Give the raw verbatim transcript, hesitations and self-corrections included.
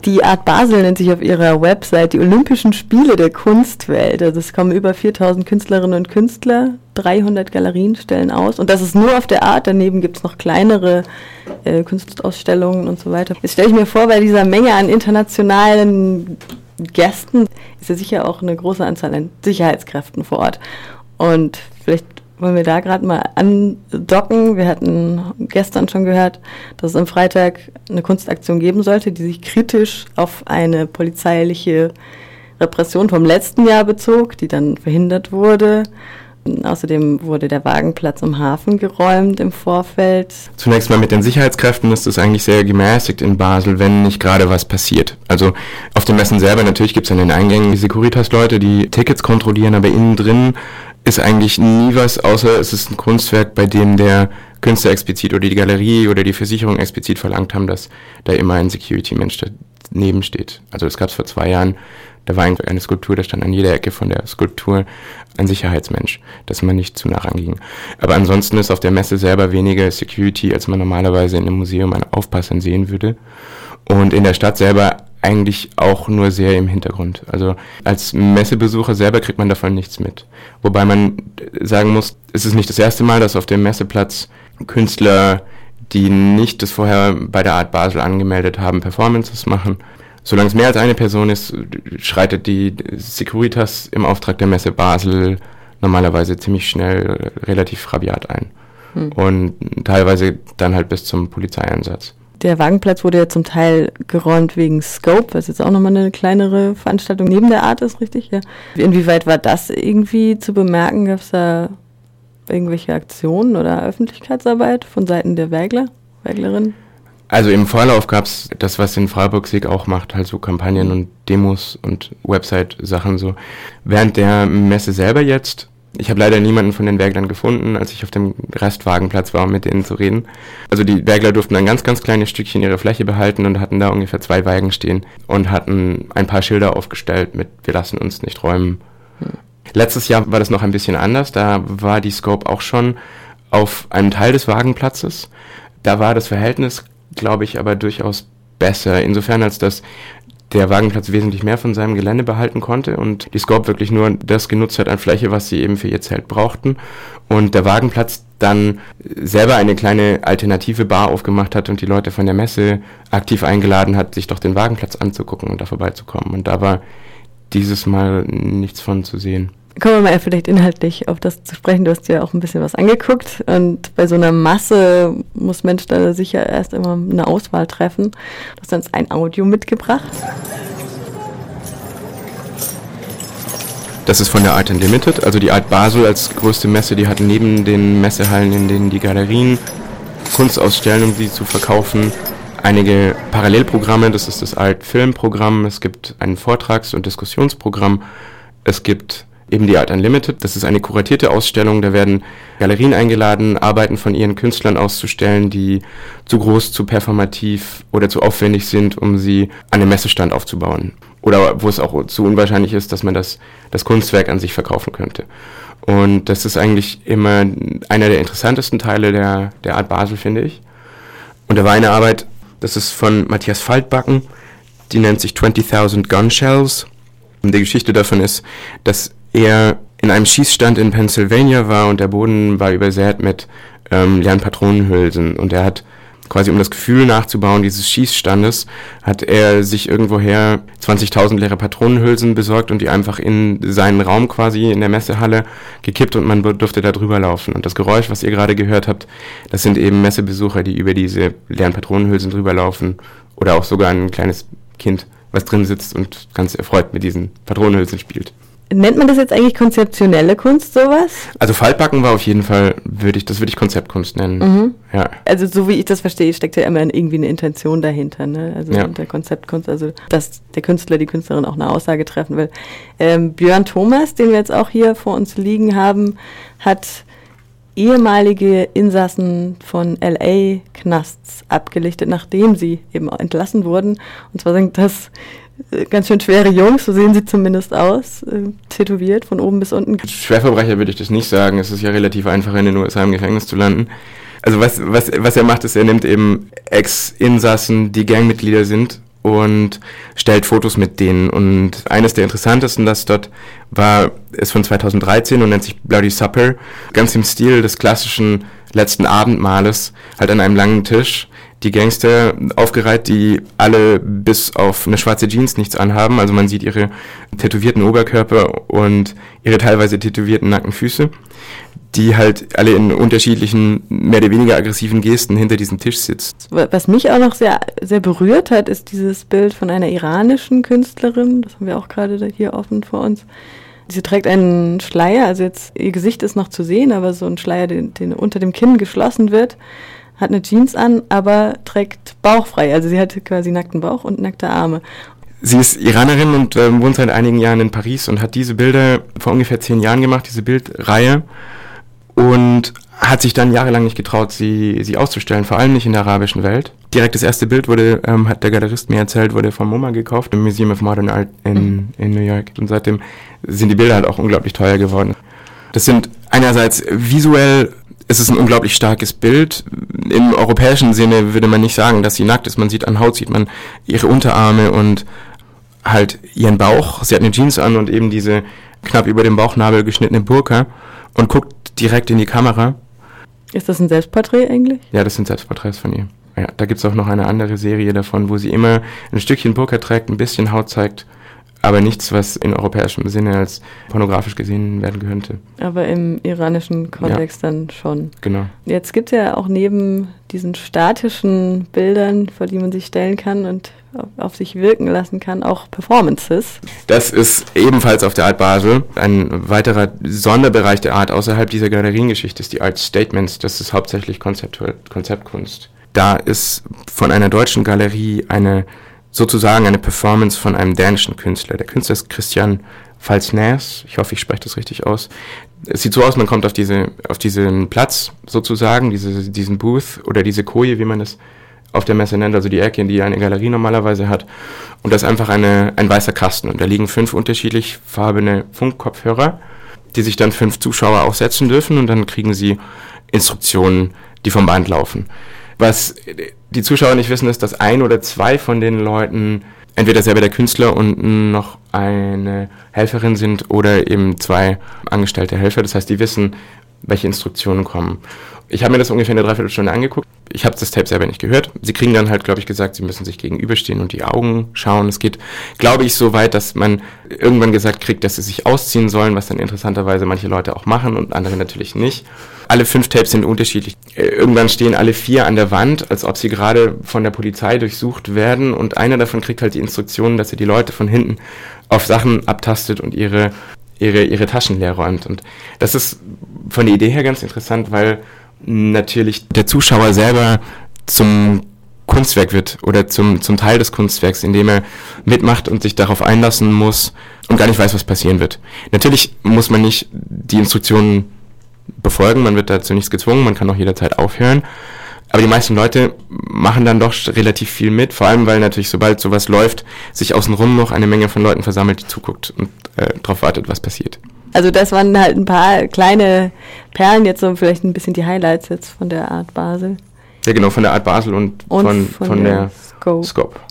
Die Art Basel nennt sich auf ihrer Website die Olympischen Spiele der Kunstwelt. Also es kommen über viertausend Künstlerinnen und Künstler, dreihundert Galerien stellen aus. Und das ist nur auf der Art. Daneben gibt es noch kleinere äh, Kunstausstellungen und so weiter. Jetzt stelle ich mir vor, bei dieser Menge an internationalen Gästen ist ja sicher auch eine große Anzahl an Sicherheitskräften vor Ort. Und vielleicht wollen wir da gerade mal andocken. Wir hatten gestern schon gehört, dass es am Freitag eine Kunstaktion geben sollte, die sich kritisch auf eine polizeiliche Repression vom letzten Jahr bezog, die dann verhindert wurde. Und außerdem wurde der Wagenplatz am Hafen geräumt im Vorfeld. Zunächst mal mit den Sicherheitskräften ist es eigentlich sehr gemäßigt in Basel, wenn nicht gerade was passiert. Also auf den Messen selber, natürlich gibt es an den Eingängen die Securitas-Leute, die Tickets kontrollieren, aber innen drin ist eigentlich nie was, außer es ist ein Kunstwerk, bei dem der Künstler explizit oder die Galerie oder die Versicherung explizit verlangt haben, dass da immer ein Security-Mensch daneben steht. Also das gab es vor zwei Jahren, da war eine Skulptur, da stand an jeder Ecke von der Skulptur ein Sicherheitsmensch, dass man nicht zu nah ranging. Aber ansonsten ist auf der Messe selber weniger Security, als man normalerweise in einem Museum an Aufpassern sehen würde. Und in der Stadt selber eigentlich auch nur sehr im Hintergrund. Also als Messebesucher selber kriegt man davon nichts mit. Wobei man sagen muss, es ist nicht das erste Mal, dass auf dem Messeplatz Künstler, die nicht das vorher bei der Art Basel angemeldet haben, Performances machen. Solange es mehr als eine Person ist, schreitet die Securitas im Auftrag der Messe Basel normalerweise ziemlich schnell relativ rabiat ein. Hm. Und teilweise dann halt bis zum Polizeieinsatz. Der Wagenplatz wurde ja zum Teil geräumt wegen Scope, was jetzt auch nochmal eine kleinere Veranstaltung neben der Art ist, richtig? Ja. Inwieweit war das irgendwie zu bemerken? Gab es da irgendwelche Aktionen oder Öffentlichkeitsarbeit von Seiten der Wägler, Wäglerinnen? Also im Vorlauf gab es das, was in Freiburg SIG auch macht, halt so Kampagnen und Demos und Website-Sachen so. Während der Messe selber jetzt, ich habe leider niemanden von den Wäglern gefunden, als ich auf dem Restwagenplatz war, um mit denen zu reden. Also die Wägler durften ein ganz, ganz kleines Stückchen ihrer Fläche behalten und hatten da ungefähr zwei Wagen stehen und hatten ein paar Schilder aufgestellt mit "Wir lassen uns nicht räumen". Hm. Letztes Jahr war das noch ein bisschen anders, da war die Scope auch schon auf einem Teil des Wagenplatzes. Da war das Verhältnis, glaube ich, aber durchaus besser, insofern als dass der Wagenplatz wesentlich mehr von seinem Gelände behalten konnte und die Scope wirklich nur das genutzt hat an Fläche, was sie eben für ihr Zelt brauchten. Und der Wagenplatz dann selber eine kleine alternative Bar aufgemacht hat und die Leute von der Messe aktiv eingeladen hat, sich doch den Wagenplatz anzugucken und da vorbeizukommen. Und da war dieses Mal nichts von zu sehen. Kommen wir mal vielleicht inhaltlich auf das zu sprechen. Du hast ja auch ein bisschen was angeguckt und bei so einer Masse muss Mensch da sicher erst immer eine Auswahl treffen. Du hast uns ein Audio mitgebracht. Das ist von der Art Unlimited, also die Art Basel als größte Messe, die hat neben den Messehallen, in denen die Galerien Kunst ausstellen, um sie zu verkaufen, einige Parallelprogramme. Das ist das Art Filmprogramm, es gibt ein Vortrags- und Diskussionsprogramm, es gibt eben die Art Unlimited, das ist eine kuratierte Ausstellung, da werden Galerien eingeladen, Arbeiten von ihren Künstlern auszustellen, die zu groß, zu performativ oder zu aufwendig sind, um sie an einem Messestand aufzubauen. Oder wo es auch zu unwahrscheinlich ist, dass man das, das Kunstwerk an sich verkaufen könnte. Und das ist eigentlich immer einer der interessantesten Teile der, der Art Basel, finde ich. Und da war eine Arbeit, das ist von Matthias Faltbacken, die nennt sich twenty-thousand Gun Shells. Und die Geschichte davon ist, dass er in einem Schießstand in Pennsylvania war und der Boden war übersät mit ähm, leeren Patronenhülsen. Und er hat quasi, um das Gefühl nachzubauen dieses Schießstandes, hat er sich irgendwoher zwanzigtausend leere Patronenhülsen besorgt und die einfach in seinen Raum quasi in der Messehalle gekippt und man durfte da drüber laufen. Und das Geräusch, was ihr gerade gehört habt, das sind eben Messebesucher, die über diese leeren Patronenhülsen drüber laufen oder auch sogar ein kleines Kind, was drin sitzt und ganz erfreut mit diesen Patronenhülsen spielt. Nennt man das jetzt eigentlich konzeptionelle Kunst, sowas? Also Faltbacken war auf jeden Fall, würde ich, das würde ich Konzeptkunst nennen. Mhm. Ja. Also so wie ich das verstehe, steckt ja immer irgendwie eine Intention dahinter, ne? Also ja. Unter Konzeptkunst, also dass der Künstler, die Künstlerin auch eine Aussage treffen will. Ähm, Björn Thomas, den wir jetzt auch hier vor uns liegen haben, hat ehemalige Insassen von L A-Knasts abgelichtet, nachdem sie eben entlassen wurden. Und zwar sind das ganz schön schwere Jungs, so sehen sie zumindest aus, äh, tätowiert von oben bis unten. Schwerverbrecher würde ich das nicht sagen, es ist ja relativ einfach, in den U S A im Gefängnis zu landen. Also was, was, was er macht, ist, er nimmt eben Ex-Insassen, die Gangmitglieder sind und stellt Fotos mit denen. Und eines der interessantesten, das dort war, ist von zweitausenddreizehn und nennt sich Bloody Supper, ganz im Stil des klassischen letzten Abendmahles, halt an einem langen Tisch. Die Gangster aufgereiht, die alle bis auf eine schwarze Jeans nichts anhaben. Also man sieht ihre tätowierten Oberkörper und ihre teilweise tätowierten nackten Füße, die halt alle in unterschiedlichen, mehr oder weniger aggressiven Gesten hinter diesem Tisch sitzt. Was mich auch noch sehr, sehr berührt hat, ist dieses Bild von einer iranischen Künstlerin. Das haben wir auch gerade hier offen vor uns. Sie trägt einen Schleier, also jetzt ihr Gesicht ist noch zu sehen, aber so ein Schleier, den, den unter dem Kinn geschlossen wird. Hat eine Jeans an, aber trägt bauchfrei. Also sie hat quasi nackten Bauch und nackte Arme. Sie ist Iranerin und äh, wohnt seit einigen Jahren in Paris und hat diese Bilder vor ungefähr zehn Jahren gemacht, diese Bildreihe. Und hat sich dann jahrelang nicht getraut, sie, sie auszustellen, vor allem nicht in der arabischen Welt. Direkt das erste Bild wurde, ähm, hat der Galerist mir erzählt, wurde von MoMA gekauft, im Museum of Modern Art in, in New York. Und seitdem sind die Bilder halt auch unglaublich teuer geworden. Das sind einerseits visuell, es ist ein unglaublich starkes Bild. Im europäischen Sinne würde man nicht sagen, dass sie nackt ist. Man sieht an Haut, sieht man ihre Unterarme und halt ihren Bauch. Sie hat eine Jeans an und eben diese knapp über dem Bauchnabel geschnittene Burka und guckt direkt in die Kamera. Ist das ein Selbstporträt eigentlich? Ja, das sind Selbstporträts von ihr. Ja, da gibt's auch noch eine andere Serie davon, wo sie immer ein Stückchen Burka trägt, ein bisschen Haut zeigt, aber nichts, was in europäischem Sinne als pornografisch gesehen werden könnte. Aber im iranischen Kontext ja. Dann schon. Genau. Jetzt gibt es ja auch neben diesen statischen Bildern, vor die man sich stellen kann und auf sich wirken lassen kann, auch Performances. Das ist ebenfalls auf der Art Basel. Ein weiterer Sonderbereich der Art außerhalb dieser Galeriengeschichte ist die Art Statements. Das ist hauptsächlich Konzept- Konzeptkunst. Da ist von einer deutschen Galerie eine sozusagen eine Performance von einem dänischen Künstler. Der Künstler ist Christian Falsnæs. Ich hoffe, ich spreche das richtig aus. Es sieht so aus, man kommt auf diese, auf diesen Platz sozusagen, diese, diesen Booth oder diese Koje, wie man es auf der Messe nennt, also die Ecke, die eine Galerie normalerweise hat. Und das ist einfach eine, ein weißer Kasten. Und da liegen fünf unterschiedlich farbene Funkkopfhörer, die sich dann fünf Zuschauer aufsetzen dürfen und dann kriegen sie Instruktionen, die vom Band laufen. Was die Zuschauer nicht wissen, ist, dass ein oder zwei von den Leuten entweder selber der Künstler und noch eine Helferin sind oder eben zwei angestellte Helfer. Das heißt, die wissen, welche Instruktionen kommen. Ich habe mir das ungefähr eine Dreiviertelstunde angeguckt. Ich habe das Tape selber nicht gehört. Sie kriegen dann halt, glaube ich, gesagt, sie müssen sich gegenüberstehen und die Augen schauen. Es geht, glaube ich, so weit, dass man irgendwann gesagt kriegt, dass sie sich ausziehen sollen, was dann interessanterweise manche Leute auch machen und andere natürlich nicht. Alle fünf Tapes sind unterschiedlich. Irgendwann stehen alle vier an der Wand, als ob sie gerade von der Polizei durchsucht werden und einer davon kriegt halt die Instruktionen, dass er die Leute von hinten auf Sachen abtastet und ihre, ihre, ihre Taschen leer räumt. Und das ist von der Idee her ganz interessant, weil natürlich der Zuschauer selber zum Kunstwerk wird oder zum, zum Teil des Kunstwerks, indem er mitmacht und sich darauf einlassen muss und gar nicht weiß, was passieren wird. Natürlich muss man nicht die Instruktionen befolgen, man wird dazu nichts gezwungen, man kann auch jederzeit aufhören. Aber die meisten Leute machen dann doch relativ viel mit, vor allem weil natürlich, sobald sowas läuft, sich außenrum noch eine Menge von Leuten versammelt, die zuguckt und äh, darauf wartet, was passiert. Also das waren halt ein paar kleine Perlen, jetzt so vielleicht ein bisschen die Highlights jetzt von der Art Basel. Ja genau, von der Art Basel und, und von, von, von der, der Scope. Scope.